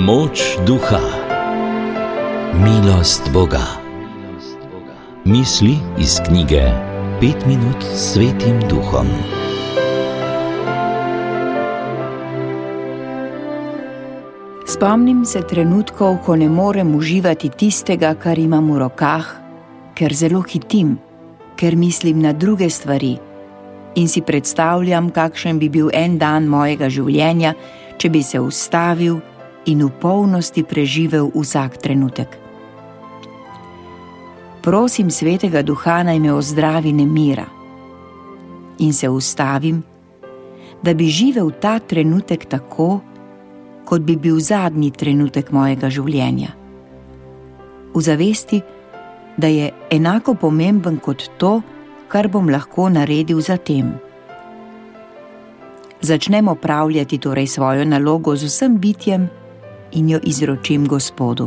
Moč duha, milost Boga. Misli iz knjige 5 minut s Svetim Duhom. Spomnim se trenutkov, ko ne morem uživati tistega, kar imam v rokah, ker zelo hitim, ker mislim na druge stvari in si predstavljam, kakšen bi bil en dan mojega življenja, če bi se ustavil in v polnosti preživel vsak trenutek. Prosim Svetega Duha, naj me ozdravi nemira in se ustavim, da bi živel ta trenutek tako, kot bi bil zadnji trenutek mojega življenja. V zavesti, da je enako pomemben kot to, kar bom lahko naredil zatem. Začnem opravljati torej svojo nalogo z vsem bitjem in jo izročim Gospodu.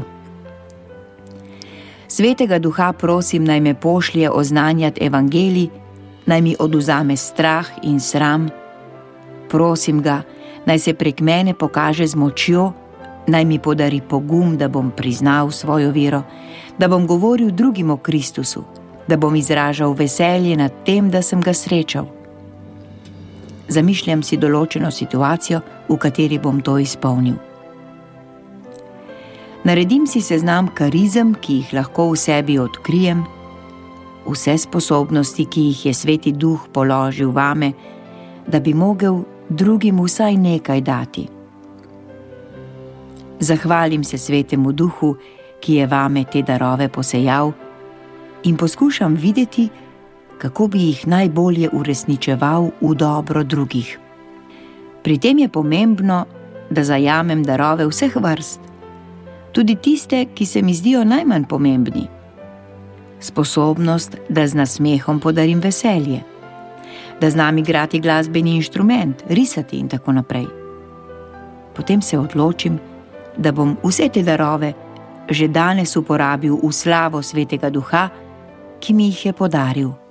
Svetega Duha prosim, naj me pošlje oznanjati evangelij, naj mi odvzame strah in sram. Prosim ga, naj se prek mene pokaže z močjo, naj mi podari pogum, da bom priznal svojo vero, da bom govoril drugim o Kristusu, da bom izražal veselje nad tem, da sem ga srečal. Zamišljam si določeno situacijo, v kateri bom to izpolnil. Naredim si seznam karizem, ki jih lahko v sebi odkrijem, vse sposobnosti, ki jih je Sveti Duh položil vame, da bi mogel drugim vsaj nekaj dati. Zahvalim se Svetemu Duhu, ki je vame te darove posejal, in poskušam videti, kako bi jih najbolje uresničeval v dobro drugih. Pri tem je pomembno, da zajamem darove vseh vrst, tudi tiste, ki se mi zdijo najmanj pomembni. Sposobnost, da z nasmehom podarim veselje, da znam igrati glasbeni inštrument, risati in tako naprej. Potem se odločim, da bom vse te darove že danes uporabil v slavo Svetega Duha, ki mi jih je podaril.